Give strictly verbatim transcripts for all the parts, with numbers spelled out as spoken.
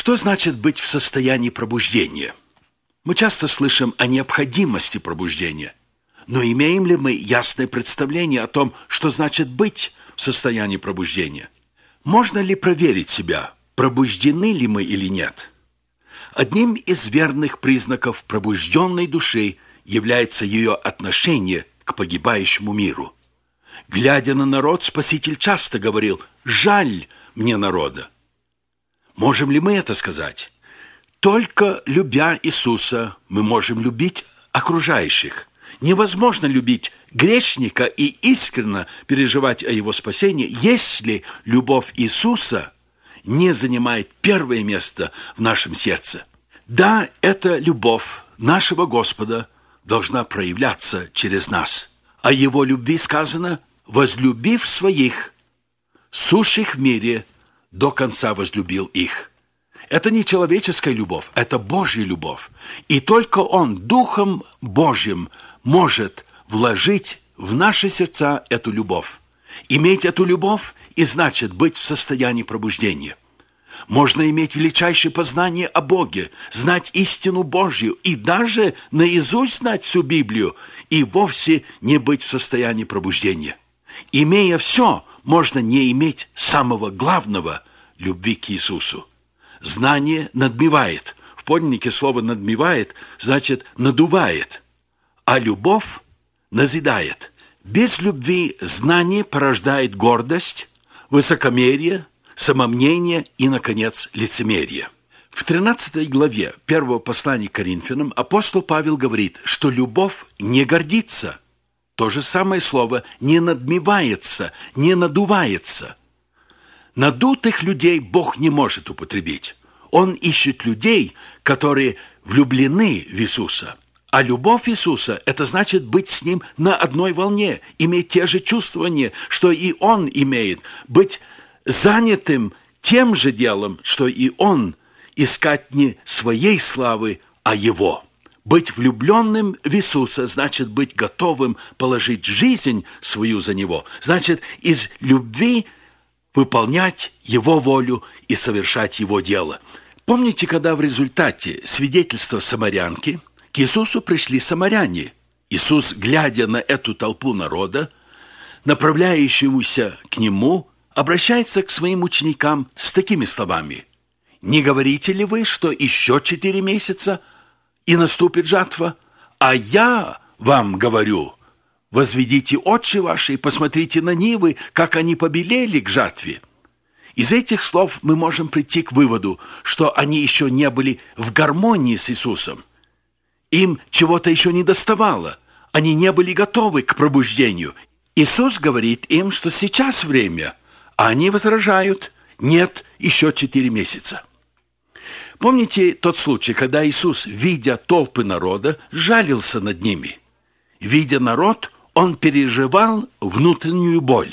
Что значит быть в состоянии пробуждения? Мы часто слышим о необходимости пробуждения, но имеем ли мы ясное представление о том, что значит быть в состоянии пробуждения? Можно ли проверить себя, пробуждены ли мы или нет? Одним из верных признаков пробужденной души является ее отношение к погибающему миру. Глядя на народ, Спаситель часто говорил: «Жаль мне народа». Можем ли мы это сказать? Только любя Иисуса, мы можем любить окружающих. Невозможно любить грешника и искренне переживать о его спасении, если любовь Иисуса не занимает первое место в нашем сердце. Да, эта любовь нашего Господа должна проявляться через нас. О его любви сказано: «Возлюбив своих, сущих в мире, до конца возлюбил их». Это не человеческая любовь, это Божья любовь. И только Он, Духом Божьим, может вложить в наши сердца эту любовь. Иметь эту любовь и значит быть в состоянии пробуждения. Можно иметь величайшее познание о Боге, знать истину Божью и даже наизусть знать всю Библию, и вовсе не быть в состоянии пробуждения. Имея все, можно не иметь самого главного – любви к Иисусу. Знание надмевает. В подлиннике слово «надмевает» значит «надувает», а любовь назидает. Без любви знание порождает гордость, высокомерие, самомнение и, наконец, лицемерие. В тринадцатой главе первого послания к Коринфянам апостол Павел говорит, что любовь не гордится. То же самое слово «не надмевается», «не надувается». Надутых людей Бог не может употребить. Он ищет людей, которые влюблены в Иисуса. А любовь Иисуса – это значит быть с Ним на одной волне, иметь те же чувствования, что и Он имеет, быть занятым тем же делом, что и Он, искать не своей славы, а Его. Быть влюбленным в Иисуса значит быть готовым положить жизнь свою за Него, значит из любви выполнять Его волю и совершать Его дело. Помните, когда в результате свидетельства самарянки к Иисусу пришли самаряне? Иисус, глядя на эту толпу народа, направляющемуся к Нему, обращается к своим ученикам с такими словами: «Не говорите ли вы, что еще четыре месяца, и наступит жатва? А я вам говорю, возведите очи ваши и посмотрите на нивы, как они побелели к жатве». Из этих слов мы можем прийти к выводу, что они еще не были в гармонии с Иисусом. Им чего-то еще не доставало. Они не были готовы к пробуждению. Иисус говорит им, что сейчас время, а они возражают: нет, еще четыре месяца. Помните тот случай, когда Иисус, видя толпы народа, жалился над ними? Видя народ, Он переживал внутреннюю боль.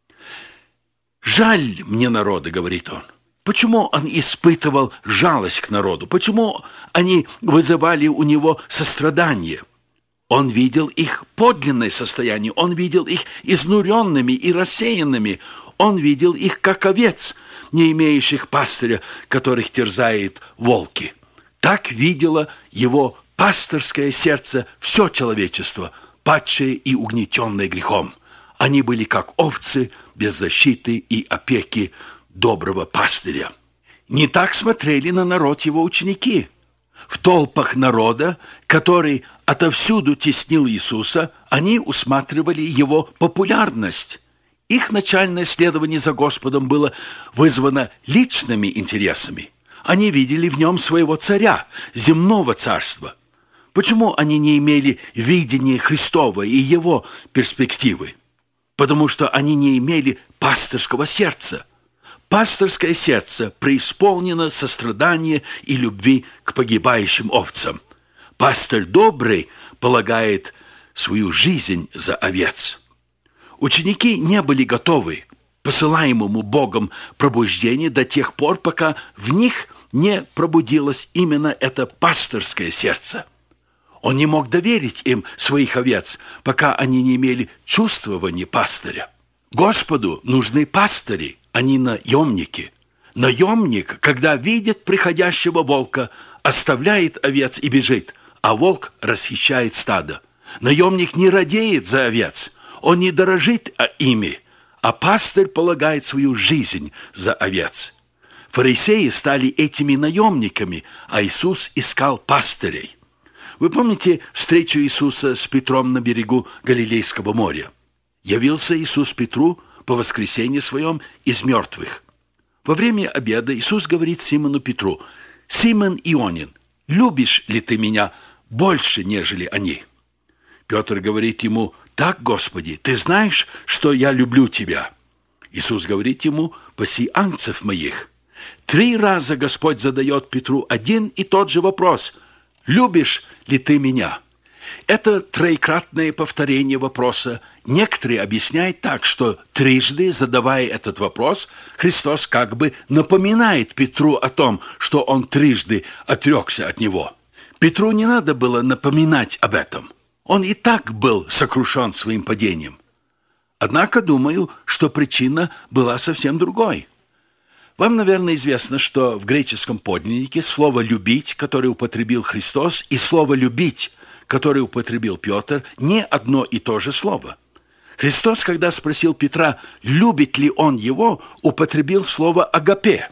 «Жаль мне народа», — говорит Он. Почему Он испытывал жалость к народу? Почему они вызывали у Него сострадание? Он видел их подлинное состояние, Он видел их изнуренными и рассеянными, Он видел их как овец, не имеющих пастыря, которых терзают волки. Так видело Его пасторское сердце все человечество, падшее и угнетенное грехом. Они были как овцы, без защиты и опеки доброго пастыря. Не так смотрели на народ Его ученики. В толпах народа, который отовсюду теснил Иисуса, они усматривали Его популярность. Их начальное следование за Господом было вызвано личными интересами. Они видели в Нем своего царя, земного царства. Почему они не имели видения Христова и Его перспективы? Потому что они не имели пастырского сердца. Пасторское сердце преисполнено сострадания и любви к погибающим овцам. Пастырь добрый полагает свою жизнь за овец. Ученики не были готовы к посылаемому Богом пробуждению до тех пор, пока в них не пробудилось именно это пасторское сердце. Он не мог доверить им своих овец, пока они не имели чувствования пастыря. Господу нужны пастыри, а не наемники. Наемник, когда видит приходящего волка, оставляет овец и бежит, а волк расхищает стадо. Наемник не радеет за овец, он не дорожит ими, а пастырь полагает свою жизнь за овец. Фарисеи стали этими наемниками, а Иисус искал пастырей. Вы помните встречу Иисуса с Петром на берегу Галилейского моря? Явился Иисус Петру по воскресенье своем из мертвых. Во время обеда Иисус говорит Симону Петру: «Симон Ионин, любишь ли ты меня больше, нежели они?» Петр говорит ему: «Так, Господи, ты знаешь, что я люблю тебя». Иисус говорит ему: «Паси агнцев моих». Три раза Господь задает Петру один и тот же вопрос: «Любишь ли ты меня?» Это троекратное повторение вопроса. Некоторые объясняют так, что трижды, задавая этот вопрос, Христос как бы напоминает Петру о том, что он трижды отрекся от него. Петру не надо было напоминать об этом. Он и так был сокрушен своим падением. Однако, думаю, что причина была совсем другой. Вам, наверное, известно, что в греческом подлиннике слово «любить», которое употребил Христос, и слово «любить», которое употребил Петр, не одно и то же слово. Христос, когда спросил Петра, любит ли он его, употребил слово «агапе».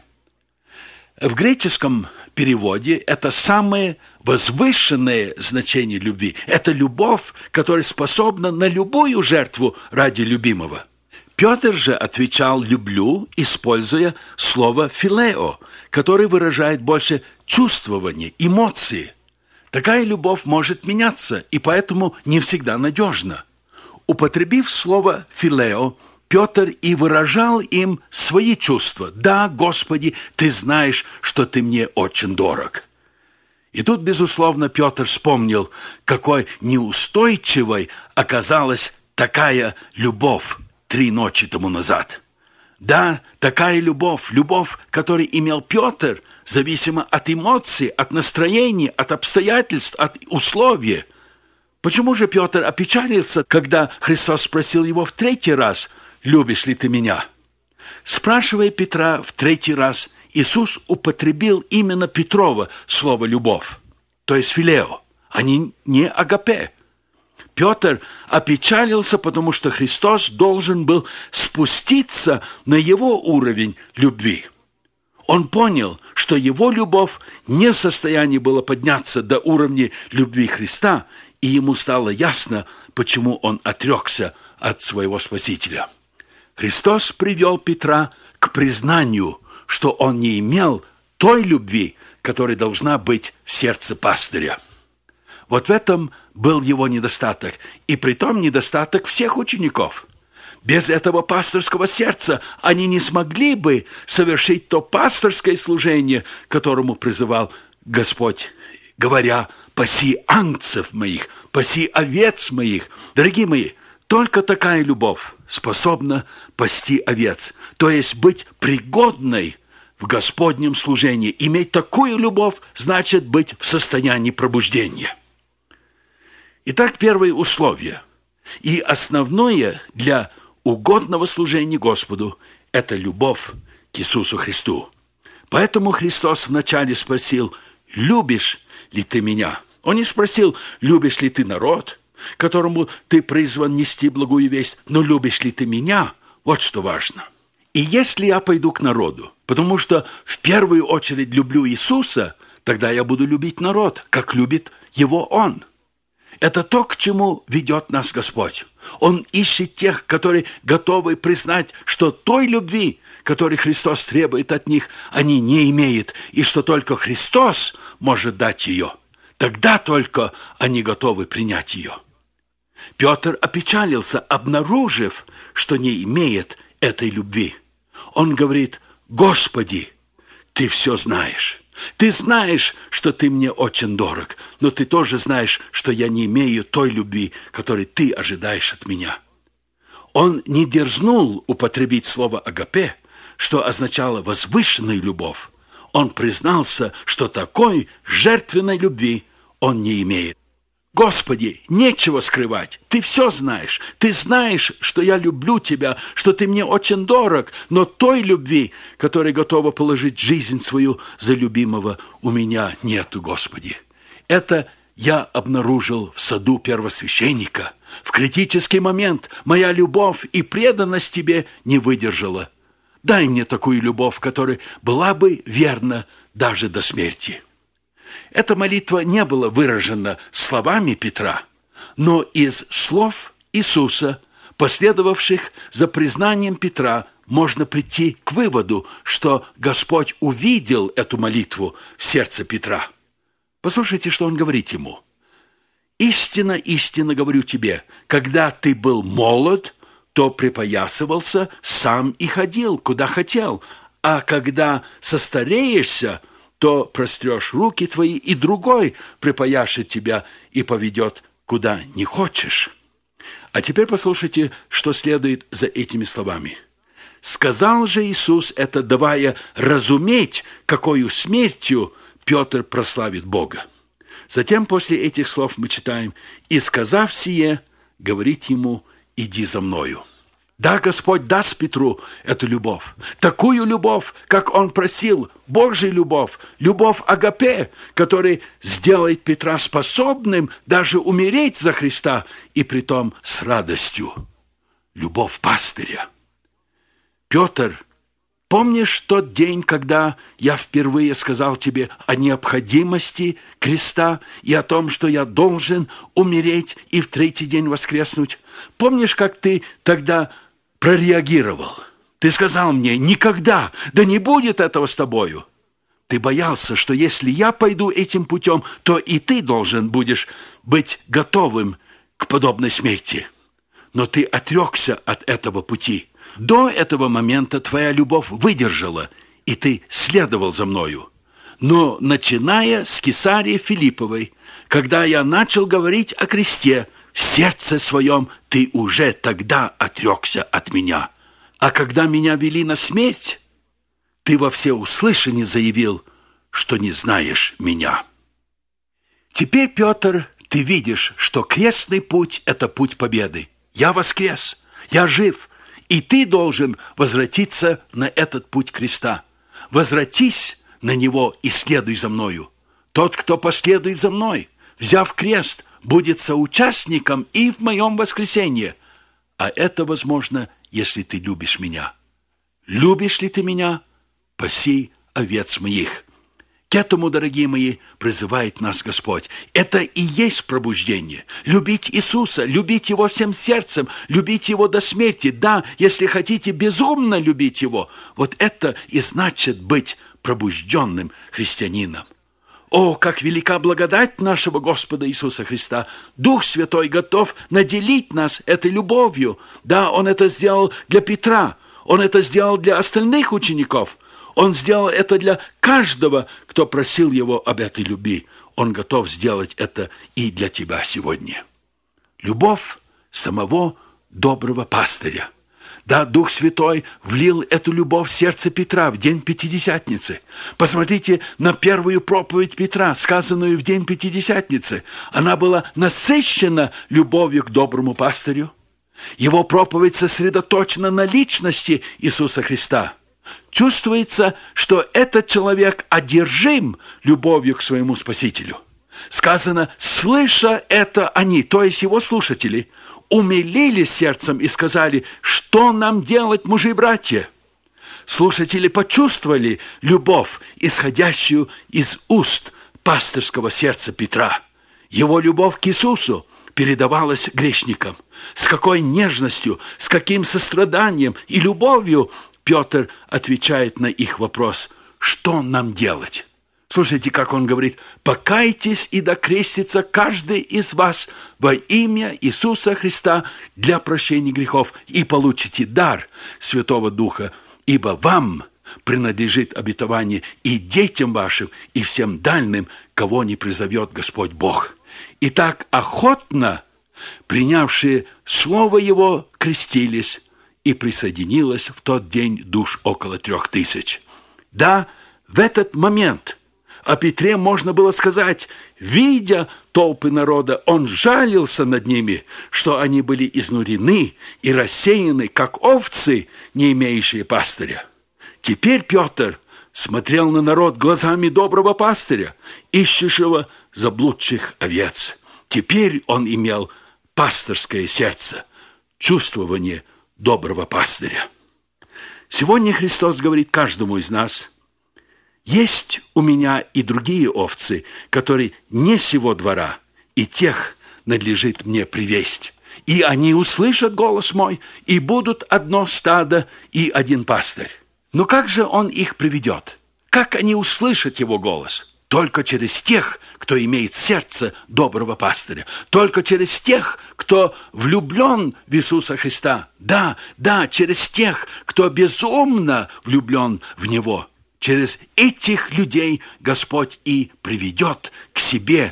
В греческом переводе это самое возвышенное значение любви. Это любовь, которая способна на любую жертву ради любимого. Петр же отвечал «люблю», используя слово «филео», которое выражает больше чувствование, эмоции. Такая любовь может меняться, и поэтому не всегда надежна. Употребив слово «филео», Петр и выражал им свои чувства. «Да, Господи, Ты знаешь, что Ты мне очень дорог». И тут, безусловно, Петр вспомнил, какой неустойчивой оказалась такая любовь три ночи тому назад. Да, такая любовь, любовь, которую имел Петр, зависимо от эмоций, от настроения, от обстоятельств, от условий. Почему же Петр опечалился, когда Христос спросил его в третий раз: «Любишь ли ты меня?» Спрашивая Петра в третий раз, Иисус употребил именно Петрова слово «любовь», то есть «филео», а не, не «агапе». Петр опечалился, потому что Христос должен был спуститься на его уровень любви. Он понял, что его любовь не в состоянии была подняться до уровня любви Христа, и ему стало ясно, почему он отрекся от своего Спасителя. Христос привел Петра к признанию, что он не имел той любви, которая должна быть в сердце пастыря. Вот в этом был его недостаток, и притом недостаток всех учеников. Без этого пасторского сердца они не смогли бы совершить то пасторское служение, к которому призывал Господь, говоря: «Паси агнцев моих, паси овец моих». Дорогие мои, только такая любовь способна пасти овец, то есть быть пригодной в Господнем служении. Иметь такую любовь значит быть в состоянии пробуждения. Итак, первое условие и основное для угодного служения Господу – это любовь к Иисусу Христу. Поэтому Христос вначале спросил: «Любишь ли ты меня?» Он не спросил: «Любишь ли ты народ, которому ты призван нести благую весть?» Но «любишь ли ты меня?» Вот что важно. И если я пойду к народу, потому что в первую очередь люблю Иисуса, тогда я буду любить народ, как любит его Он. Это то, к чему ведет нас Господь. Он ищет тех, которые готовы признать, что той любви, которой Христос требует от них, они не имеют, и что только Христос может дать ее. Тогда только они готовы принять ее. Петр опечалился, обнаружив, что не имеет этой любви. Он говорит: «Господи, Ты все знаешь. Ты знаешь, что Ты мне очень дорог, но Ты тоже знаешь, что я не имею той любви, которой Ты ожидаешь от меня». Он не дерзнул употребить слово «агапе», что означало «возвышенную любовь». Он признался, что такой жертвенной любви он не имеет. Господи, нечего скрывать, Ты все знаешь. Ты знаешь, что я люблю Тебя, что Ты мне очень дорог, но той любви, которая готова положить жизнь свою за любимого, у меня нету, Господи. Это я обнаружил в саду первосвященника. В критический момент моя любовь и преданность Тебе не выдержала. Дай мне такую любовь, которая была бы верна даже до смерти. Эта молитва не была выражена словами Петра, но из слов Иисуса, последовавших за признанием Петра, можно прийти к выводу, что Господь увидел эту молитву в сердце Петра. Послушайте, что Он говорит ему. «Истинно, истинно говорю тебе, когда ты был молод, то припоясывался сам и ходил, куда хотел, а когда состареешься, то прострешь руки твои, и другой припояшет тебя и поведет, куда не хочешь». А теперь послушайте, что следует за этими словами. «Сказал же Иисус это, давая разуметь, какою смертью Петр прославит Бога». Затем после этих слов мы читаем: «И, сказав сие, говорит ему: иди за мною». Да, Господь даст Петру эту любовь, такую любовь, как он просил, Божью любовь, любовь агапе, которая сделает Петра способным даже умереть за Христа, и притом с радостью. Любовь пастыря. Петр, помнишь тот день, когда я впервые сказал тебе о необходимости креста и о том, что я должен умереть и в третий день воскреснуть? Помнишь, как ты тогда прореагировал? Ты сказал мне: никогда, да не будет этого с тобою. Ты боялся, что если я пойду этим путем, то и ты должен будешь быть готовым к подобной смерти. Но ты отрекся от этого пути. До этого момента твоя любовь выдержала, и ты следовал за мною. Но начиная с Кесарии Филипповой, когда я начал говорить о кресте, в сердце своем ты уже тогда отрекся от меня. А когда меня вели на смерть, ты во всеуслышание заявил, что не знаешь меня. Теперь, Петр, ты видишь, что крестный путь – это путь победы. Я воскрес, я жив, и ты должен возвратиться на этот путь креста. Возвратись на него и следуй за мною. Тот, кто последует за мной, взяв крест, будет соучастником и в моем воскресении. А это возможно, если ты любишь меня. Любишь ли ты меня? Паси овец моих. К этому, дорогие мои, призывает нас Господь. Это и есть пробуждение. Любить Иисуса, любить Его всем сердцем, любить Его до смерти. Да, если хотите, безумно любить Его. Вот это и значит быть пробужденным христианином. О, как велика благодать нашего Господа Иисуса Христа! Дух Святой готов наделить нас этой любовью. Да, Он это сделал для Петра, Он это сделал для остальных учеников. Он сделал это для каждого, кто просил Его об этой любви. Он готов сделать это и для тебя сегодня. Любовь самого доброго пастыря. Да, Дух Святой влил эту любовь в сердце Петра в день Пятидесятницы. Посмотрите на первую проповедь Петра, сказанную в день Пятидесятницы. Она была насыщена любовью к доброму пастырю. Его проповедь сосредоточена на личности Иисуса Христа. Чувствуется, что этот человек одержим любовью к своему Спасителю. Сказано: слыша это они, то есть его слушатели, умилились сердцем и сказали: что нам делать, мужи и братья? Слушатели почувствовали любовь, исходящую из уст пастырского сердца Петра. Его любовь к Иисусу передавалась грешникам. С какой нежностью, с каким состраданием и любовью Петр отвечает на их вопрос: что нам делать? Слушайте, как он говорит: «Покайтесь и докрестится каждый из вас во имя Иисуса Христа для прощения грехов, и получите дар Святого Духа, ибо вам принадлежит обетование и детям вашим, и всем дальним, кого не призовет Господь Бог». Итак, охотно принявшие Слово Его крестились, и присоединилось в тот день душ около трех тысяч. Да, в этот момент О Петре можно было сказать: видя толпы народа, он жалился над ними, что они были изнурены и рассеяны, как овцы, не имеющие пастыря. Теперь Петр смотрел на народ глазами доброго пастыря, ищущего заблудших овец. Теперь он имел пастырское сердце, чувствование доброго пастыря. Сегодня Христос говорит каждому из нас: есть у меня и другие овцы, которые не сего двора, и тех надлежит мне привесть. И они услышат голос мой, и будут одно стадо и один пастырь. Но как же он их приведет? Как они услышат его голос? Только через тех, кто имеет сердце доброго пастыря. Только через тех, кто влюблен в Иисуса Христа. Да, да, через тех, кто безумно влюблен в Него. Через этих людей Господь и приведет к себе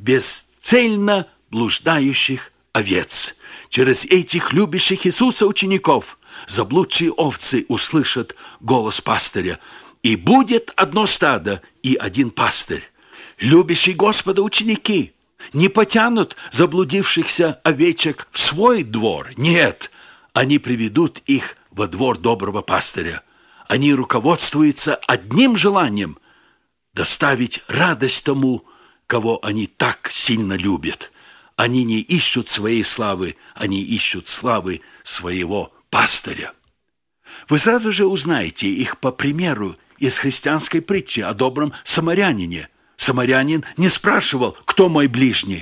бесцельно блуждающих овец. Через этих любящих Иисуса учеников заблудшие овцы услышат голос пастыря. И будет одно стадо и один пастырь. Любящие Господа ученики не потянут заблудившихся овечек в свой двор. Нет, они приведут их во двор доброго пастыря. Они руководствуются одним желанием – доставить радость тому, кого они так сильно любят. Они не ищут своей славы, они ищут славы своего пастыря. Вы сразу же узнаете их по примеру из христианской притчи о добром самарянине. Самарянин не спрашивал: кто мой ближний?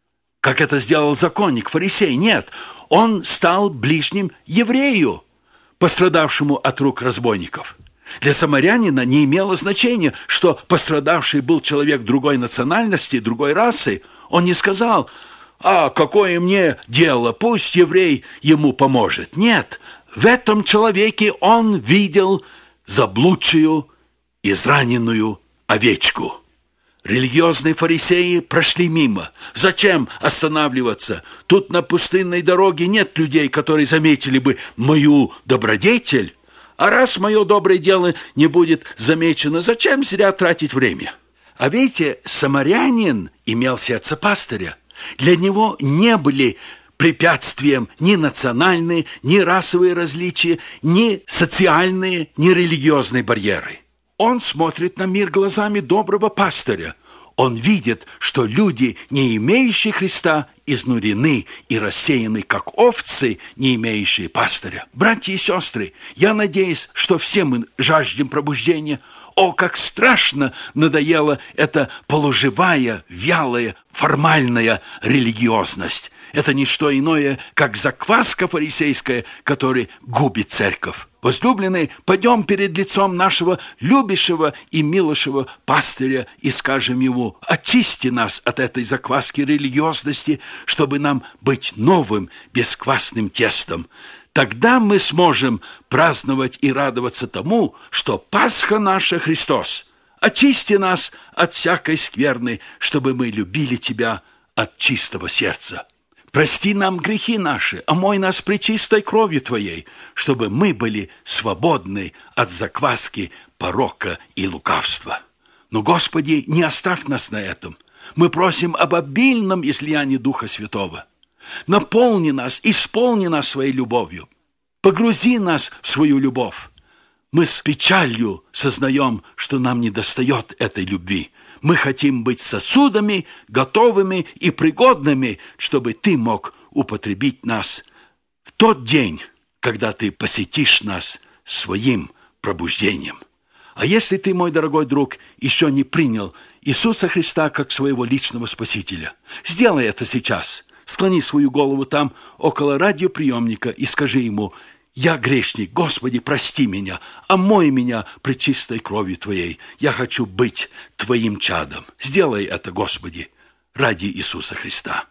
Как это сделал законник, фарисей. Нет, он стал ближним еврею, пострадавшему от рук разбойников. Для самарянина не имело значения, что пострадавший был человек другой национальности, другой расы. Он не сказал: а какое мне дело, пусть еврей ему поможет. Нет, в этом человеке он видел заблудшую, израненную овечку. Религиозные фарисеи прошли мимо. Зачем останавливаться? Тут на пустынной дороге нет людей, которые заметили бы мою добродетель. А раз мое доброе дело не будет замечено, зачем зря тратить время? А видите, самарянин имел сердце пастыря. Для него не были препятствием ни национальные, ни расовые различия, ни социальные, ни религиозные барьеры. Он смотрит на мир глазами доброго пастыря. Он видит, что люди, не имеющие Христа, изнурены и рассеяны, как овцы, не имеющие пастыря. Братья и сестры, я надеюсь, что все мы жаждем пробуждения. О, как страшно надоела эта полуживая, вялая, формальная религиозность. Это не что иное, как закваска фарисейская, которая губит церковь. Возлюбленные, пойдем перед лицом нашего любящего и милошего пастыря и скажем ему: очисти нас от этой закваски религиозности, чтобы нам быть новым бесквасным тестом. Тогда мы сможем праздновать и радоваться тому, что Пасха наша Христос. Очисти нас от всякой скверны, чтобы мы любили Тебя от чистого сердца. Прости нам грехи наши, омой нас пречистой кровью Твоей, чтобы мы были свободны от закваски, порока и лукавства. Но, Господи, не оставь нас на этом. Мы просим об обильном излиянии Духа Святого. Наполни нас, исполни нас своей любовью. Погрузи нас в свою любовь. Мы с печалью сознаем, что нам недостает этой любви. Мы хотим быть сосудами, готовыми и пригодными, чтобы Ты мог употребить нас в тот день, когда Ты посетишь нас своим пробуждением. А если ты, мой дорогой друг, еще не принял Иисуса Христа как своего личного Спасителя, сделай это сейчас. Склони свою голову там, около радиоприемника, и скажи Ему: «Я грешник, Господи, прости меня, омой меня пречистой кровью Твоей. Я хочу быть Твоим чадом». Сделай это, Господи, ради Иисуса Христа.